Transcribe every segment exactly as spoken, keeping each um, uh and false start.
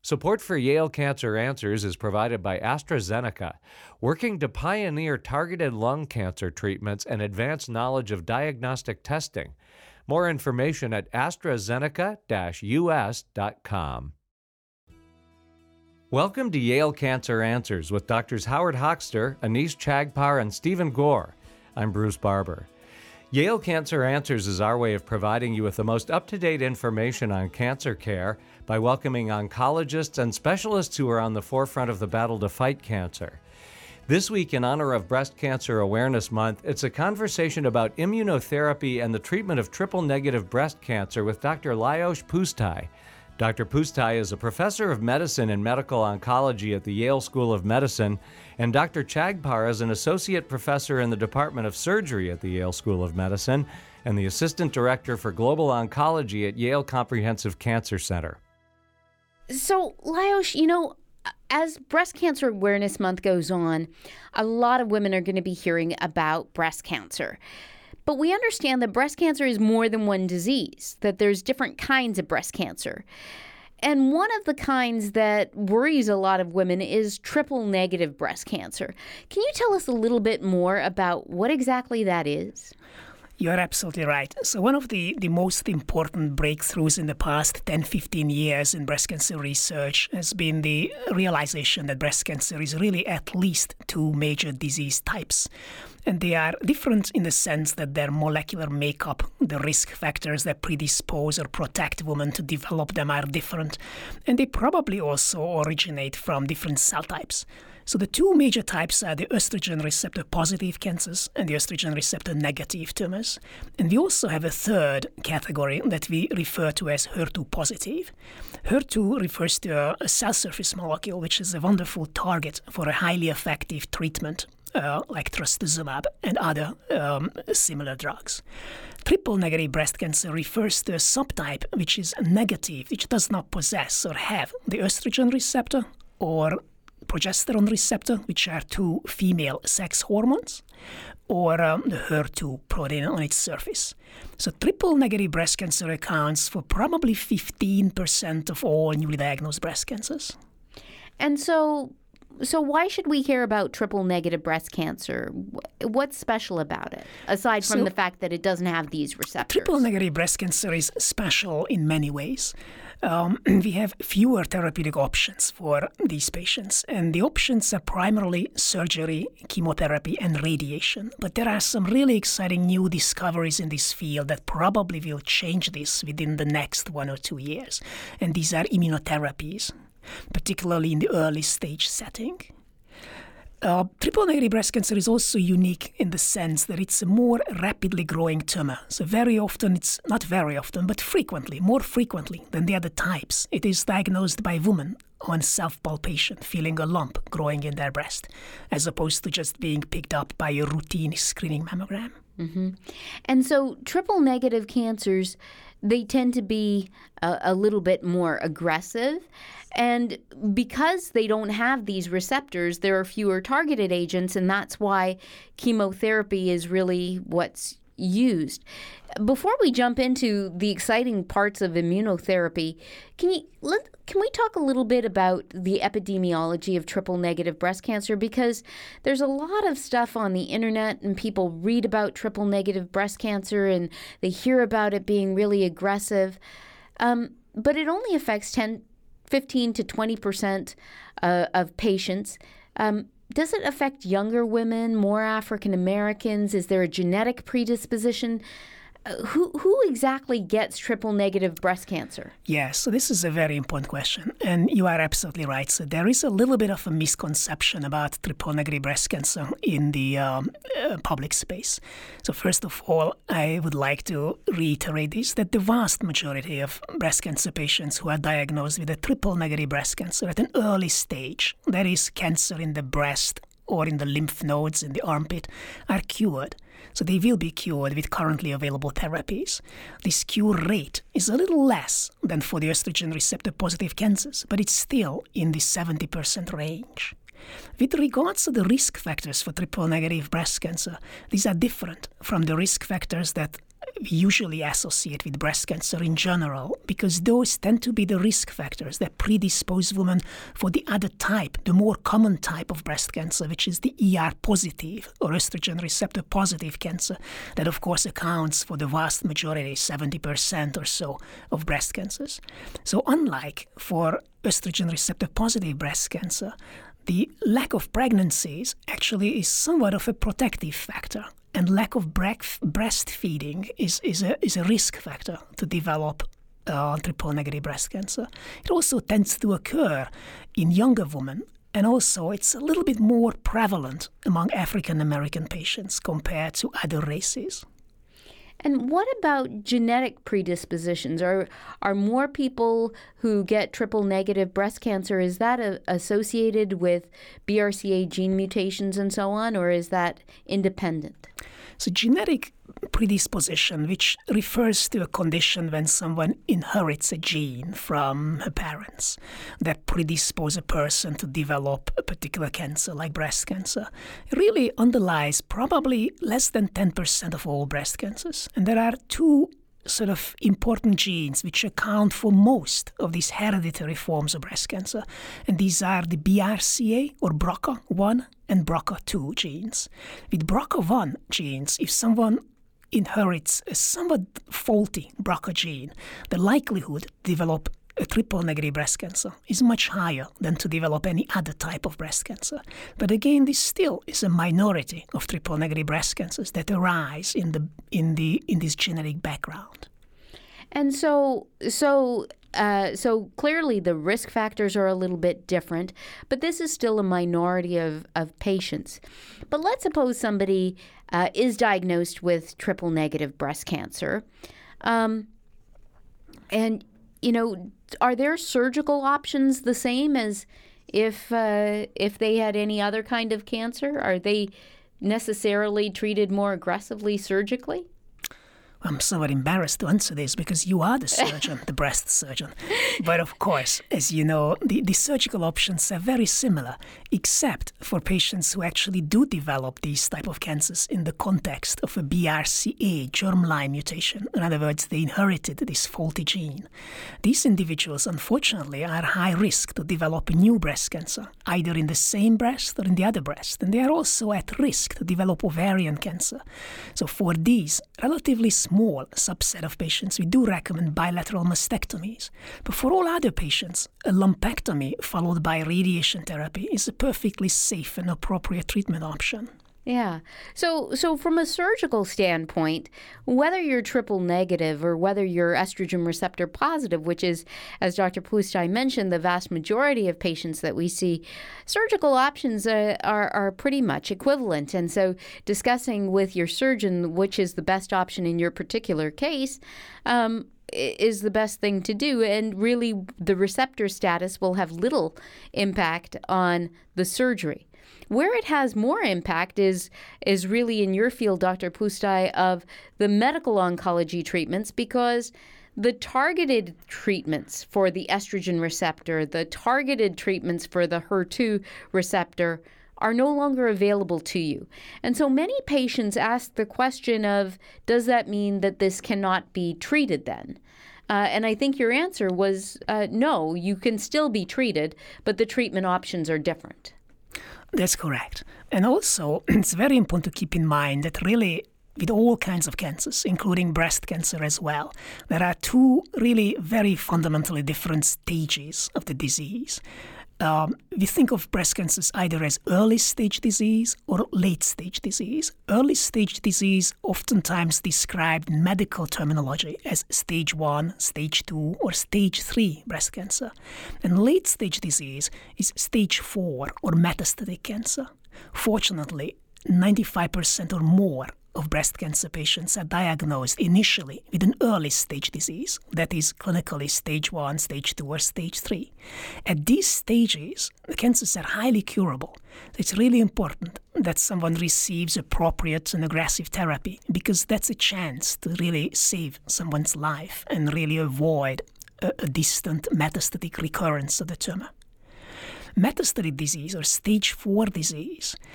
Support for Yale Cancer Answers is provided by AstraZeneca, working to pioneer targeted lung cancer treatments and advance knowledge of diagnostic testing. More information at AstraZeneca U S dot com. Welcome to Yale Cancer Answers with Doctors Howard Hochster, Anish Chagpar, and Stephen Gore. I'm Bruce Barber. Yale Cancer Answers is our way of providing you with the most up-to-date information on cancer care by welcoming oncologists and specialists who are on the forefront of the battle to fight cancer. This week, in honor of Breast Cancer Awareness Month, it's a conversation about immunotherapy and the treatment of triple-negative breast cancer with Doctor Lajos Pusztai. Doctor Pusztai is a professor of medicine and medical oncology at the Yale School of Medicine, and Doctor Chagpar is an associate professor in the Department of Surgery at the Yale School of Medicine and the assistant director for global oncology at Yale Comprehensive Cancer Center. So, Lajos, you know, as Breast Cancer Awareness Month goes on, a lot of women are going to be hearing about breast cancer. But we understand that breast cancer is more than one disease, that there's different kinds of breast cancer. And one of the kinds that worries a lot of women is triple-negative breast cancer. Can you tell us a little bit more about what exactly that is? You're absolutely right. So one of the, the most important breakthroughs in the past ten, fifteen years in breast cancer research has been the realization that breast cancer is really at least two major disease types. And they are different in the sense that their molecular makeup, the risk factors that predispose or protect women to develop them are different. And they probably also originate from different cell types. So the two major types are the estrogen receptor positive cancers and the estrogen receptor negative tumors. And we also have a third category that we refer to as H E R two positive. H E R two refers to a cell surface molecule, which is a wonderful target for a highly effective treatment uh, like trastuzumab and other um, similar drugs. Triple-negative breast cancer refers to a subtype which is negative, which does not possess or have the estrogen receptor or progesterone receptor, which are two female sex hormones, or um, the H E R two protein on its surface. So triple-negative breast cancer accounts for probably fifteen percent of all newly diagnosed breast cancers. And so, so why should we care about triple-negative breast cancer? What's special about it, aside from so, the fact that it doesn't have these receptors? Triple-negative breast cancer is special in many ways. Um, we have fewer therapeutic options for these patients, and the options are primarily surgery, chemotherapy, and radiation. But there are some really exciting new discoveries in this field that probably will change this within the next one or two years. And these are immunotherapies, particularly in the early stage setting. Uh, triple-negative breast cancer is also unique in the sense that it's a more rapidly growing tumor. So very often, it's not very often, but frequently, more frequently than the other types, it is diagnosed by women on self-palpation, feeling a lump growing in their breast, as opposed to just being picked up by a routine screening mammogram. Mm-hmm. And so triple-negative cancers, they tend to be a, a little bit more aggressive. And because they don't have these receptors, there are fewer targeted agents, and that's why chemotherapy is really what's used. Before we jump into the exciting parts of immunotherapy, can you let, can we talk a little bit about the epidemiology of triple-negative breast cancer? Because there's a lot of stuff on the internet, and people read about triple-negative breast cancer, and they hear about it being really aggressive. Um, but it only affects ten, fifteen to twenty percent uh, of patients. Um, Does it affect younger women, more African Americans? Is there a genetic predisposition? Uh, who who exactly gets triple-negative breast cancer? Yes, so this is a very important question, and you are absolutely right. So there is a little bit of a misconception about triple-negative breast cancer in the um, uh, public space. So first of all, I would like to reiterate this, that the vast majority of breast cancer patients who are diagnosed with a triple-negative breast cancer at an early stage, that is cancer in the breast or in the lymph nodes in the armpit, are cured. So they will be cured with currently available therapies. This cure rate is a little less than for the estrogen receptor positive cancers, but it's still in the seventy percent range. With regards to the risk factors for triple-negative breast cancer, these are different from the risk factors that we usually associate with breast cancer in general, because those tend to be the risk factors that predispose women for the other type, the more common type of breast cancer, which is the E R positive or estrogen receptor positive cancer. That, of course, accounts for the vast majority, seventy percent or so, of breast cancers. So unlike for estrogen receptor positive breast cancer, the lack of pregnancies actually is somewhat of a protective factor, and lack of breastfeeding is, is, a, is a risk factor to develop uh, triple-negative breast cancer. It also tends to occur in younger women, and also it's a little bit more prevalent among African-American patients compared to other races. And what about genetic predispositions? Are are more people who get triple-negative breast cancer, is that a, associated with B R C A gene mutations and so on, or is that independent? So genetic predisposition, which refers to a condition when someone inherits a gene from her parents that predispose a person to develop a particular cancer, like breast cancer, really underlies probably less than ten percent of all breast cancers. And there are two sort of important genes which account for most of these hereditary forms of breast cancer. And these are the B R C A or B R C A one and B R C A two genes. With B R C A one genes, if someone inherits a somewhat faulty B R C A gene, the likelihood to develop a triple-negative breast cancer is much higher than to develop any other type of breast cancer. But again, this still is a minority of triple-negative breast cancers that arise in the in the in this genetic background. And so, so, uh, so clearly the risk factors are a little bit different, but this is still a minority of, of patients. But let's suppose somebody uh, is diagnosed with triple-negative breast cancer, um, and you know, are their surgical options the same as if uh, if they had any other kind of cancer? Are they necessarily treated more aggressively surgically? I'm somewhat embarrassed to answer this because you are the surgeon, the breast surgeon. But of course, as you know, the, the surgical options are very similar, except for patients who actually do develop these type of cancers in the context of a B R C A germline mutation. In other words, they inherited this faulty gene. These individuals, unfortunately, are high risk to develop a new breast cancer, either in the same breast or in the other breast. And they are also at risk to develop ovarian cancer. So for these relatively small subset of patients, we do recommend bilateral mastectomies. But for all other patients, a lumpectomy followed by radiation therapy is a perfectly safe and appropriate treatment option. Yeah. So so from a surgical standpoint, whether you're triple negative or whether you're estrogen receptor positive, which is, as Doctor Pustai mentioned, the vast majority of patients that we see, surgical options uh, are, are pretty much equivalent. And so discussing with your surgeon which is the best option in your particular case um, is the best thing to do. And really, the receptor status will have little impact on the surgery. Where it has more impact is is really in your field, Doctor Pustai, of the medical oncology treatments, because the targeted treatments for the estrogen receptor, the targeted treatments for the H E R two receptor are no longer available to you. And so many patients ask the question of, does that mean that this cannot be treated then? Uh, and I think your answer was uh, no, you can still be treated, but the treatment options are different. That's correct. And also, it's very important to keep in mind that really, with all kinds of cancers, including breast cancer as well, there are two really very fundamentally different stages of the disease. Um, we think of breast cancers either as early-stage disease or late-stage disease. Early-stage disease oftentimes described in medical terminology as stage one, stage two, or stage three breast cancer. And late-stage disease is stage four or metastatic cancer. Fortunately, ninety-five percent or more of breast cancer patients are diagnosed initially with an early stage disease, that is clinically stage one, stage two, or stage three. At these stages, the cancers are highly curable. It's really important that someone receives appropriate and aggressive therapy, because that's a chance to really save someone's life and really avoid a, a distant metastatic recurrence of the tumor. Metastatic disease or stage four disease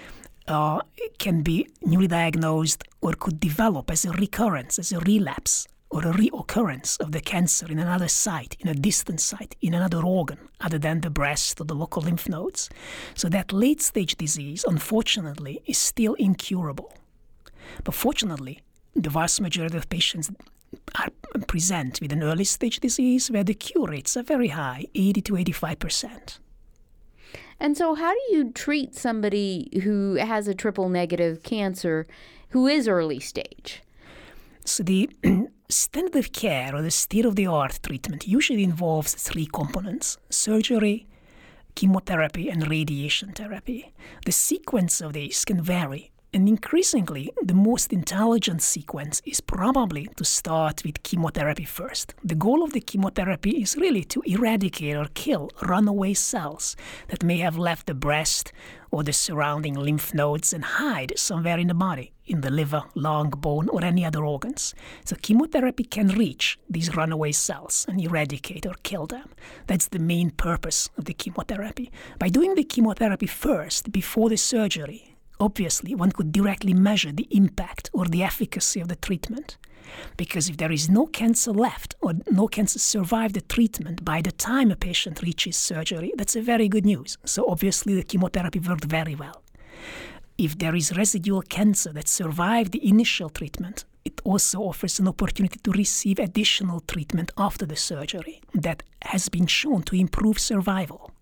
uh, can be newly diagnosed or could develop as a recurrence, as a relapse, or a reoccurrence of the cancer in another site, in a distant site, in another organ, other than the breast or the local lymph nodes. So that late-stage disease, unfortunately, is still incurable. But fortunately, the vast majority of patients are present with an early-stage disease where the cure rates are very high, eighty to eighty-five percent. And so how do you treat somebody who has a triple-negative cancer who is early stage? So the standard of care or the state-of-the-art treatment usually involves three components: surgery, chemotherapy, and radiation therapy. The sequence of these can vary, and increasingly, the most intelligent sequence is probably to start with chemotherapy first. The goal of the chemotherapy is really to eradicate or kill runaway cells that may have left the breast or the surrounding lymph nodes and hide somewhere in the body, in the liver, lung, bone, or any other organs. So chemotherapy can reach these runaway cells and eradicate or kill them. That's the main purpose of the chemotherapy. By doing the chemotherapy first, before the surgery, obviously one could directly measure the impact or the efficacy of the treatment. Because if there is no cancer left or no cancer survived the treatment by the time a patient reaches surgery, that's a very good news. So obviously the chemotherapy worked very well. If there is residual cancer that survived the initial treatment, it also offers an opportunity to receive additional treatment after the surgery that has been shown to improve survival.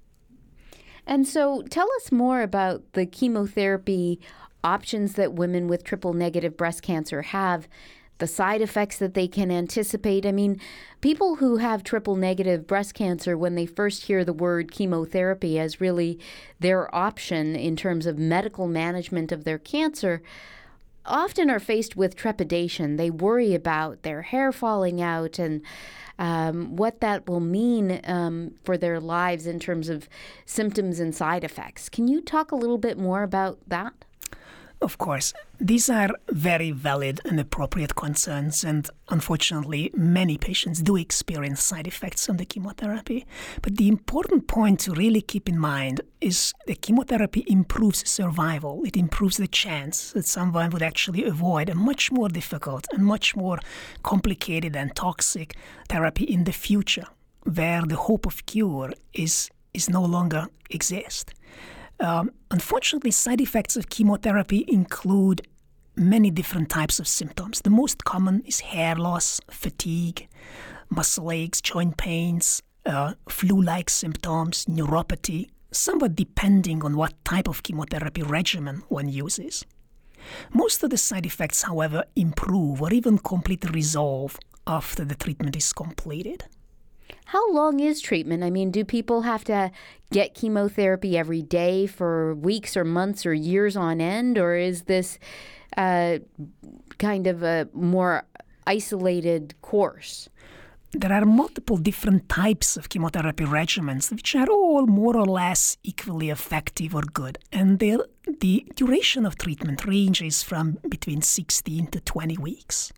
And so tell us more about the chemotherapy options that women with triple-negative breast cancer have, the side effects that they can anticipate. I mean, people who have triple-negative breast cancer, when they first hear the word chemotherapy as really their option in terms of medical management of their cancer, often are faced with trepidation. They worry about their hair falling out and um, what that will mean um, for their lives in terms of symptoms and side effects. Can you talk a little bit more about that? Of course, these are very valid and appropriate concerns, and unfortunately, many patients do experience side effects from the chemotherapy. But the important point to really keep in mind is that chemotherapy improves survival. It improves the chance that someone would actually avoid a much more difficult and much more complicated and toxic therapy in the future, where the hope of cure is, is no longer exist. Um, unfortunately, side effects of chemotherapy include many different types of symptoms. The most common is hair loss, fatigue, muscle aches, joint pains, uh, flu-like symptoms, neuropathy, somewhat depending on what type of chemotherapy regimen one uses. Most of the side effects, however, improve or even completely resolve after the treatment is completed. How long is treatment? I mean, do people have to get chemotherapy every day for weeks or months or years on end? Or is this uh, kind of a more isolated course? There are multiple different types of chemotherapy regimens, which are all more or less equally effective or good. And the duration of treatment ranges from between sixteen to twenty weeks.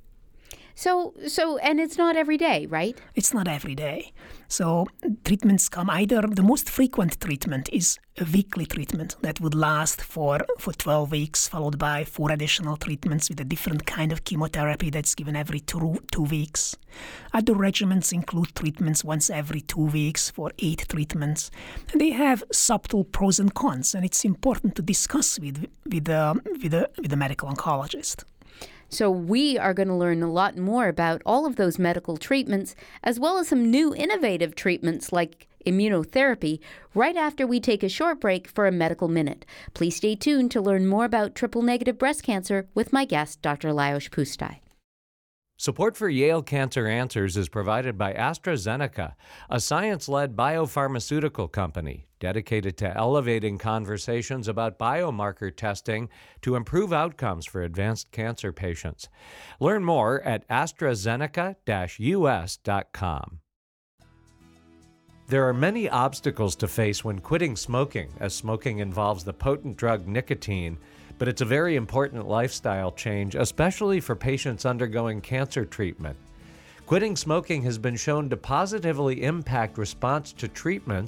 So, so, and it's not every day, right? It's not every day. So treatments come either, the most frequent treatment is a weekly treatment that would last for, for twelve weeks, followed by four additional treatments with a different kind of chemotherapy that's given every two, two weeks. Other regimens include treatments once every two weeks for eight treatments. And they have subtle pros and cons, and it's important to discuss with, with, uh, with, a, with a medical oncologist. So we are going to learn a lot more about all of those medical treatments, as well as some new innovative treatments like immunotherapy, right after we take a short break for a medical minute. Please stay tuned to learn more about triple-negative breast cancer with my guest, Doctor Lajos Pusztai. Support for Yale Cancer Answers is provided by AstraZeneca, a science-led biopharmaceutical company dedicated to elevating conversations about biomarker testing to improve outcomes for advanced cancer patients. Learn more at AstraZeneca dash U S dot com. There are many obstacles to face when quitting smoking, as smoking involves the potent drug nicotine, but it's a very important lifestyle change, especially for patients undergoing cancer treatment. Quitting smoking has been shown to positively impact response to treatments,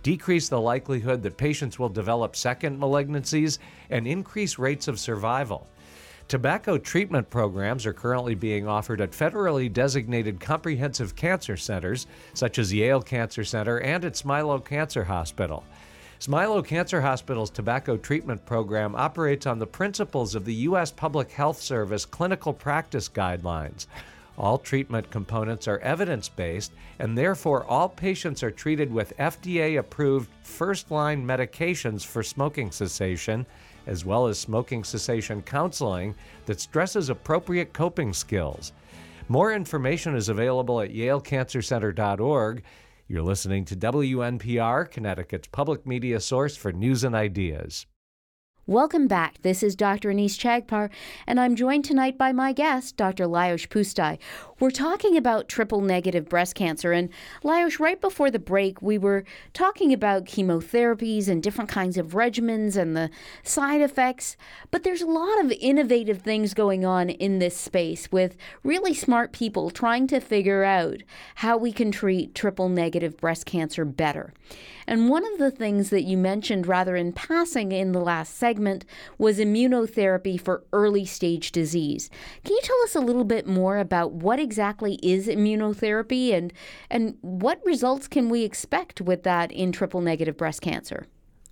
decrease the likelihood that patients will develop second malignancies, and increase rates of survival. Tobacco treatment programs are currently being offered at federally designated comprehensive cancer centers, such as Yale Cancer Center and at Smilow Cancer Hospital. Smilow Cancer Hospital's tobacco treatment program operates on the principles of the U S Public Health Service clinical practice guidelines. All treatment components are evidence-based, and therefore all patients are treated with F D A-approved first-line medications for smoking cessation, as well as smoking cessation counseling that stresses appropriate coping skills. More information is available at yale cancer center dot org. You're listening to W N P R, Connecticut's public media source for news and ideas. Welcome back. This is Doctor Anees Chagpar, and I'm joined tonight by my guest, Doctor Lajos Pustai. We're talking about triple-negative breast cancer, and Lajos, right before the break, we were talking about chemotherapies and different kinds of regimens and the side effects, but there's a lot of innovative things going on in this space with really smart people trying to figure out how we can treat triple-negative breast cancer better. And one of the things that you mentioned rather in passing in the last segment was immunotherapy for early-stage disease. Can you tell us a little bit more about what exactly is immunotherapy and, and what results can we expect with that in triple-negative breast cancer?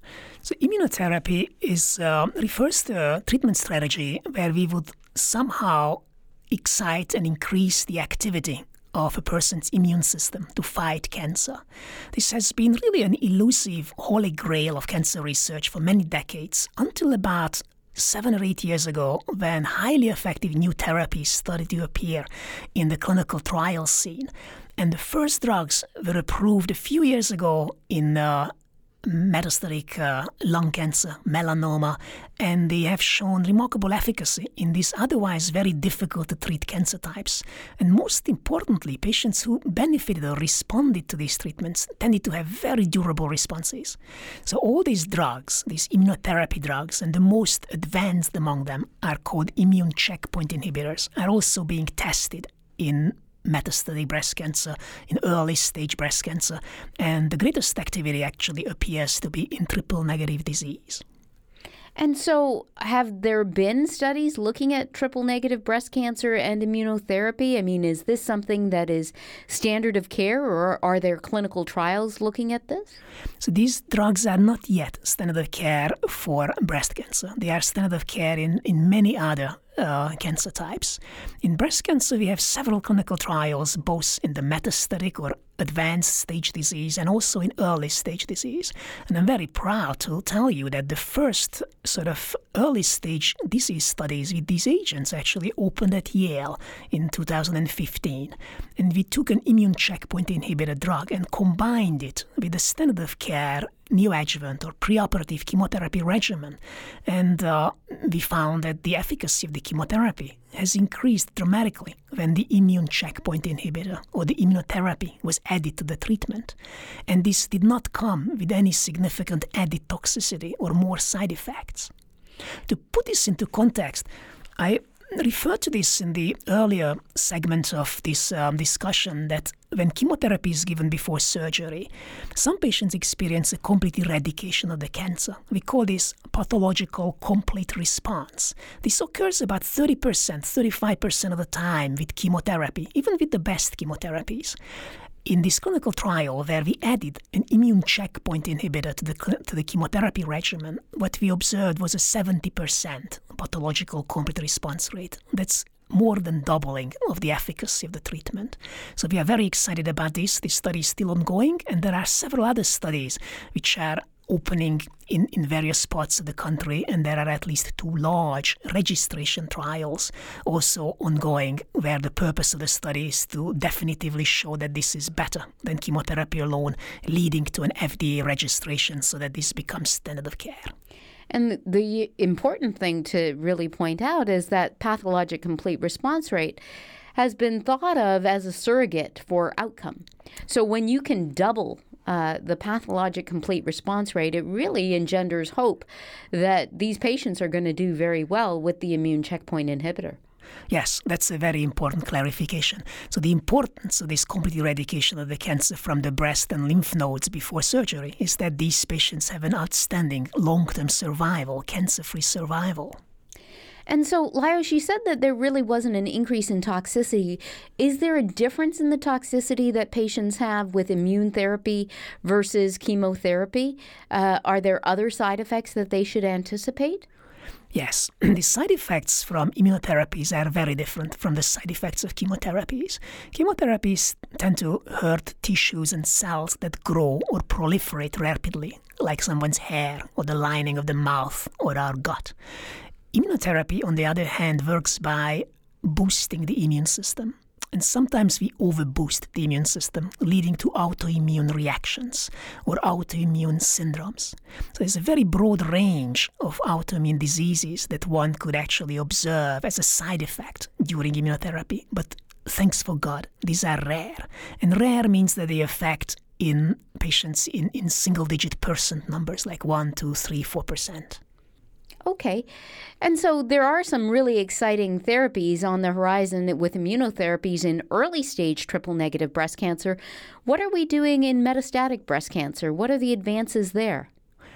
So immunotherapy is uh, refers to a treatment strategy where we would somehow excite and increase the activity of a person's immune system to fight cancer. This has been really an elusive holy grail of cancer research for many decades, until about seven or eight years ago, when highly effective new therapies started to appear in the clinical trial scene. And the first drugs were approved a few years ago in uh, metastatic uh, lung cancer, melanoma, and they have shown remarkable efficacy in these otherwise very difficult to treat cancer types. And most importantly, patients who benefited or responded to these treatments tended to have very durable responses. So all these drugs, these immunotherapy drugs, and the most advanced among them are called immune checkpoint inhibitors, are also being tested in metastatic breast cancer, in early stage breast cancer, and the greatest activity actually appears to be in triple-negative disease. And so have there been studies looking at triple-negative breast cancer and immunotherapy? I mean, is this something that is standard of care, or are there clinical trials looking at this? So these drugs are not yet standard of care for breast cancer. They are standard of care in, in many other Uh, cancer types. In breast cancer, we have several clinical trials, both in the metastatic or advanced stage disease and also in early stage disease. And I'm very proud to tell you that the first sort of early stage disease studies with these agents actually opened at Yale in two thousand fifteen. And we took an immune checkpoint inhibitor drug and combined it with the standard of care neoadjuvant or preoperative chemotherapy regimen. And uh, we found that the efficacy of the chemotherapy has increased dramatically when the immune checkpoint inhibitor or the immunotherapy was added to the treatment. And this did not come with any significant added toxicity or more side effects. To put this into context, I referred to this in the earlier segment of this um, discussion, that when chemotherapy is given before surgery, some patients experience a complete eradication of the cancer. We call this pathological complete response. This occurs about thirty percent, thirty-five percent of the time with chemotherapy, even with the best chemotherapies. In this clinical trial, where we added an immune checkpoint inhibitor to the, to the chemotherapy regimen, what we observed was a seventy percent pathological complete response rate. That's more than doubling of the efficacy of the treatment. So we are very excited about this. This study is still ongoing, and there are several other studies which are opening in, in various spots of the country, and there are at least two large registration trials also ongoing, where the purpose of the study is to definitively show that this is better than chemotherapy alone, leading to an F D A registration so that this becomes standard of care. And the important thing to really point out is that pathologic complete response rate has been thought of as a surrogate for outcome. So when you can double uh, the pathologic complete response rate, it really engenders hope that these patients are going to do very well with the immune checkpoint inhibitor. Yes, that's a very important clarification. So the importance of this complete eradication of the cancer from the breast and lymph nodes before surgery is that these patients have an outstanding long-term survival, cancer-free survival. And so, Lajos, you said that there really wasn't an increase in toxicity. Is there a difference in the toxicity that patients have with immune therapy versus chemotherapy? Uh, are there other side effects that they should anticipate? Yes, the side effects from immunotherapies are very different from the side effects of chemotherapies. Chemotherapies tend to hurt tissues and cells that grow or proliferate rapidly, like someone's hair or the lining of the mouth or our gut. Immunotherapy, on the other hand, works by boosting the immune system. And sometimes we overboost the immune system, leading to autoimmune reactions or autoimmune syndromes. So there's a very broad range of autoimmune diseases that one could actually observe as a side effect during immunotherapy. But thanks for God, these are rare. And rare means that they affect in patients in, in single-digit percent numbers, like one, two, three, four percent. Okay. And so there are some really exciting therapies on the horizon with immunotherapies in early stage triple negative breast cancer. What are we doing in metastatic breast cancer? What are the advances there?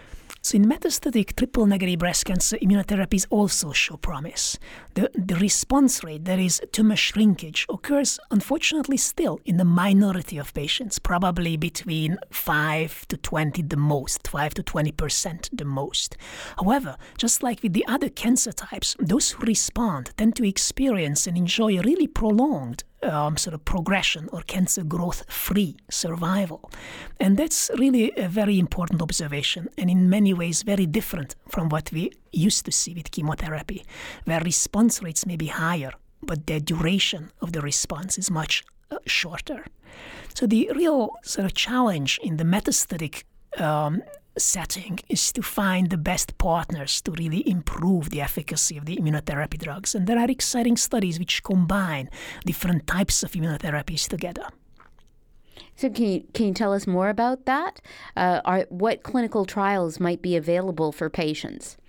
So in metastatic triple-negative breast cancer, immunotherapies also show promise. The, the response rate, that is tumor shrinkage, occurs unfortunately still in the minority of patients, probably between five to twenty the most, five to twenty percent the most. However, just like with the other cancer types, those who respond tend to experience and enjoy a really prolonged Um, sort of progression or cancer growth-free survival. And that's really a very important observation, and in many ways very different from what we used to see with chemotherapy, where response rates may be higher, but the duration of the response is much uh, shorter. So the real sort of challenge in the metastatic um, setting is to find the best partners to really improve the efficacy of the immunotherapy drugs. And there are exciting studies which combine different types of immunotherapies together. So can you, can you tell us more about that? Uh, are, what clinical trials might be available for patients?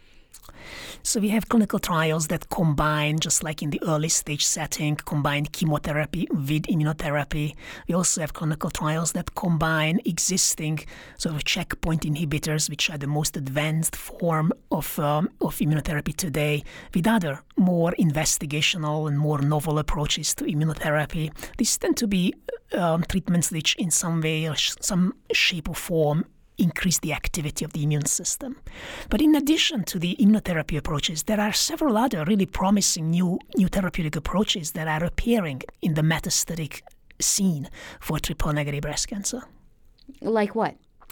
So we have clinical trials that combine, just like in the early stage setting, combine chemotherapy with immunotherapy. We also have clinical trials that combine existing sort of checkpoint inhibitors, which are the most advanced form of, um, of immunotherapy today, with other more investigational and more novel approaches to immunotherapy. These tend to be um, treatments which in some way or sh- some shape or form increase the activity of the immune system. But in addition to the immunotherapy approaches, there are several other really promising new, new therapeutic approaches that are appearing in the metastatic scene for triple-negative breast cancer. Like what?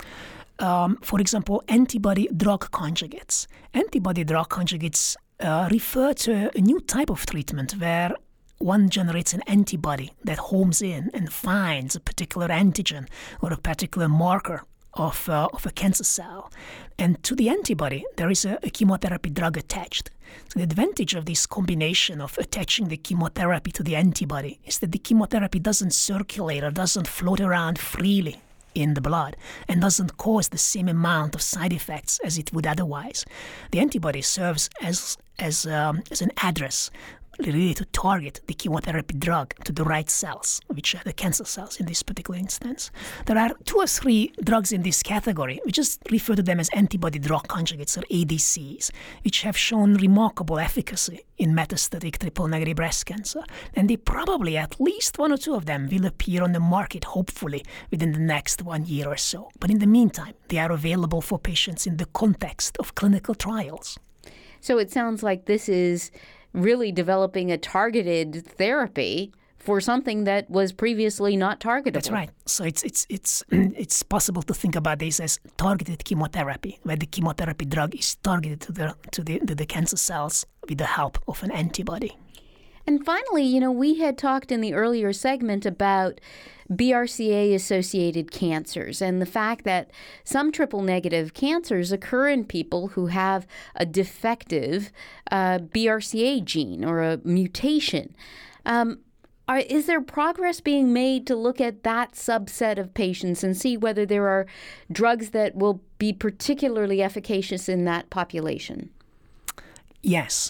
Um, for example, antibody-drug conjugates. Antibody-drug conjugates uh, refer to a new type of treatment where one generates an antibody that homes in and finds a particular antigen or a particular marker Of, uh, of a cancer cell. And to the antibody, there is a, a chemotherapy drug attached. So the advantage of this combination of attaching the chemotherapy to the antibody is that the chemotherapy doesn't circulate or doesn't float around freely in the blood and doesn't cause the same amount of side effects as it would otherwise. The antibody serves as, as, um, as an address really to target the chemotherapy drug to the right cells, which are the cancer cells in this particular instance. There are two or three drugs in this category. We just refer to them as antibody-drug conjugates, or A D Cs, which have shown remarkable efficacy in metastatic triple-negative breast cancer. And they probably, at least one or two of them, will appear on the market, hopefully, within the next one year or so. But in the meantime, they are available for patients in the context of clinical trials. So it sounds like this is really developing a targeted therapy for something that was previously not targetable. That's right. So it's it's it's it's possible to think about this as targeted chemotherapy, where the chemotherapy drug is targeted to the to the to the cancer cells with the help of an antibody. And finally, you know, we had talked in the earlier segment about B R C A-associated cancers and the fact that some triple-negative cancers occur in people who have a defective uh, B R C A gene or a mutation. Um, are, is there progress being made to look at that subset of patients and see whether there are drugs that will be particularly efficacious in that population? Yes.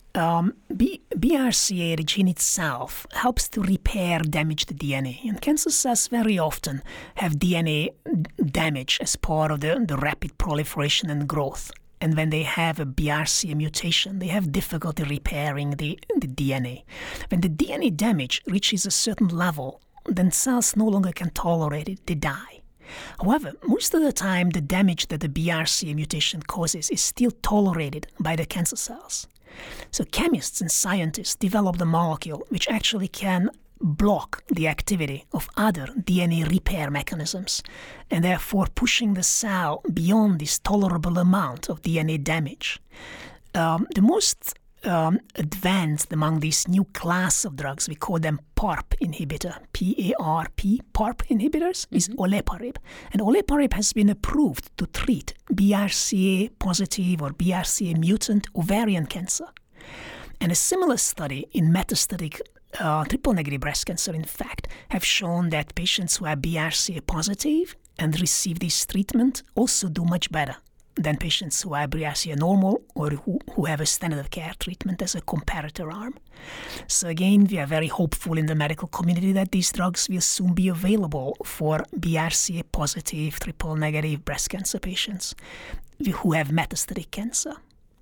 Um, B- BRCA, the gene itself, helps to repair damaged D N A. And cancer cells very often have D N A damage as part of the, the rapid proliferation and growth. And when they have a B R C A mutation, they have difficulty repairing the, the D N A. When the D N A damage reaches a certain level, then cells no longer can tolerate it, they die. However, most of the time, the damage that the B R C A mutation causes is still tolerated by the cancer cells. So chemists and scientists developed a molecule which actually can block the activity of other D N A repair mechanisms, and therefore pushing the cell beyond this tolerable amount of D N A damage. Um, the most um, advanced among these new class of drugs, we call them PARP inhibitor, P A R P, PARP inhibitors, mm-hmm. is olaparib. And olaparib has been approved to treat B R C A positive or B R C A mutant ovarian cancer. And a similar study in metastatic uh, triple-negative breast cancer, in fact, have shown that patients who are B R C A positive and receive this treatment also do much better than patients who are B R C A normal or who, who have a standard of care treatment as a comparator arm. So again, we are very hopeful in the medical community that these drugs will soon be available for B R C A positive triple-negative breast cancer patients who have metastatic cancer.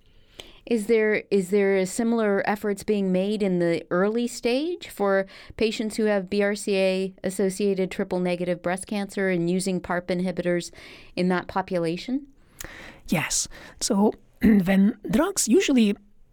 Is there is there a similar efforts being made in the early stage for patients who have B R C A-associated triple-negative breast cancer and using PARP inhibitors in that population? Yes. So when drugs usually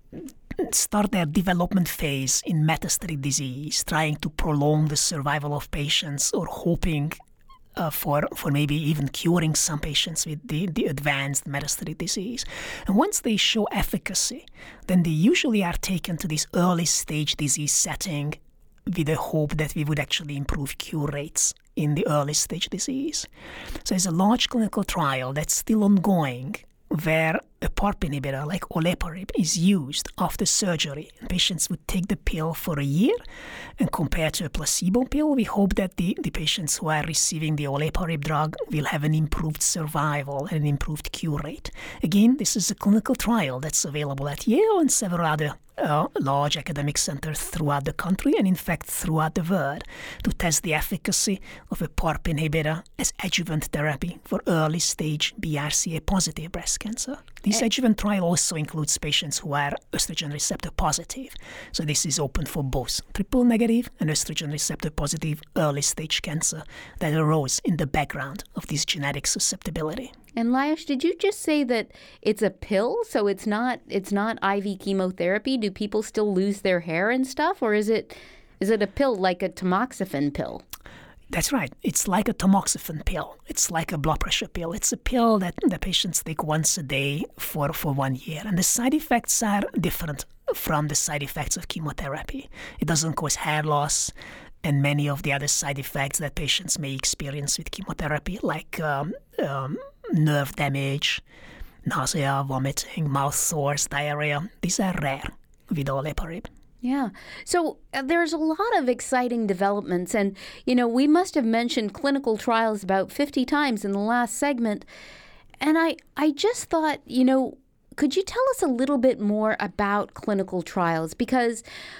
start their development phase in metastatic disease, trying to prolong the survival of patients or hoping Uh, for for maybe even curing some patients with the, the advanced metastatic disease. And once they show efficacy, then they usually are taken to this early stage disease setting with the hope that we would actually improve cure rates in the early stage disease. So there's a large clinical trial that's still ongoing where a PARP inhibitor like olaparib is used after surgery. Patients would take the pill for a year, and compared to a placebo pill, we hope that the, the patients who are receiving the olaparib drug will have an improved survival and an improved cure rate. Again, this is a clinical trial that's available at Yale and several other uh, large academic centers throughout the country and in fact throughout the world to test the efficacy of a PARP inhibitor as adjuvant therapy for early stage B R C A positive breast cancer. This adjuvant trial also includes patients who are estrogen receptor positive. So this is open for both triple negative and estrogen receptor positive early stage cancer that arose in the background of this genetic susceptibility. And Lajos, did you just say that it's a pill? So it's not it's not I V chemotherapy? Do people still lose their hair and stuff? Or is it is it a pill like a tamoxifen pill? That's right. It's like a tamoxifen pill. It's like a blood pressure pill. It's a pill that the patients take once a day for, for one year. And the side effects are different from the side effects of chemotherapy. It doesn't cause hair loss and many of the other side effects that patients may experience with chemotherapy, like um, um, nerve damage, nausea, vomiting, mouth sores, diarrhea. These are rare with olaparib. Yeah. So uh, there's a lot of exciting developments. And, you know, we must have mentioned clinical trials about fifty times in the last segment. And I, I just thought, you know, could you tell us a little bit more about clinical trials? Because,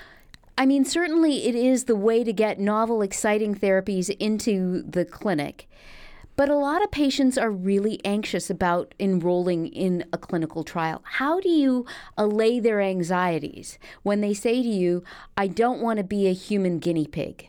I mean, certainly it is the way to get novel, exciting therapies into the clinic. But a lot of patients are really anxious about enrolling in a clinical trial. How do you allay their anxieties when they say to you, I don't want to be a human guinea pig?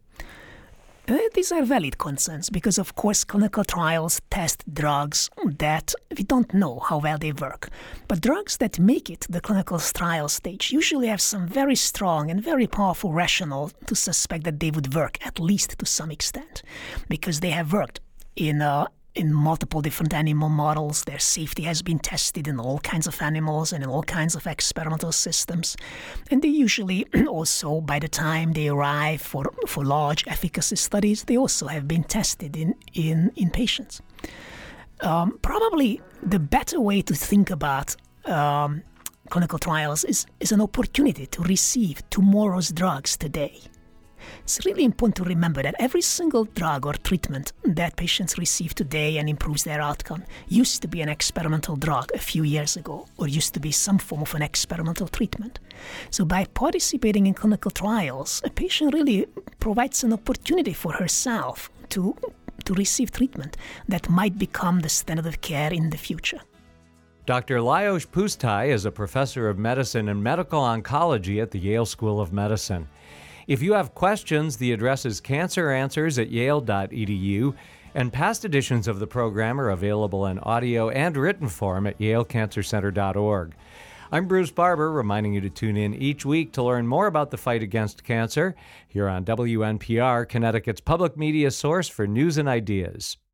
Uh, these are valid concerns because, of course, clinical trials test drugs that we don't know how well they work. But drugs that make it to the clinical trial stage usually have some very strong and very powerful rationale to suspect that they would work, at least to some extent, because they have worked in uh, in multiple different animal models. Their safety has been tested in all kinds of animals and in all kinds of experimental systems. And they usually also, by the time they arrive for, for large efficacy studies, they also have been tested in, in, in patients. Um, probably the better way to think about um, clinical trials is, is an opportunity to receive tomorrow's drugs today. It's really important to remember that every single drug or treatment that patients receive today and improves their outcome used to be an experimental drug a few years ago, or used to be some form of an experimental treatment. So by participating in clinical trials, a patient really provides an opportunity for herself to, to receive treatment that might become the standard of care in the future. Doctor Lajos Pusztai is a professor of medicine and medical oncology at the Yale School of Medicine. If you have questions, the address is cancer answers at yale dot e d u, and past editions of the program are available in audio and written form at yale cancer center dot org. I'm Bruce Barber, reminding you to tune in each week to learn more about the fight against cancer here on W N P R, Connecticut's public media source for news and ideas.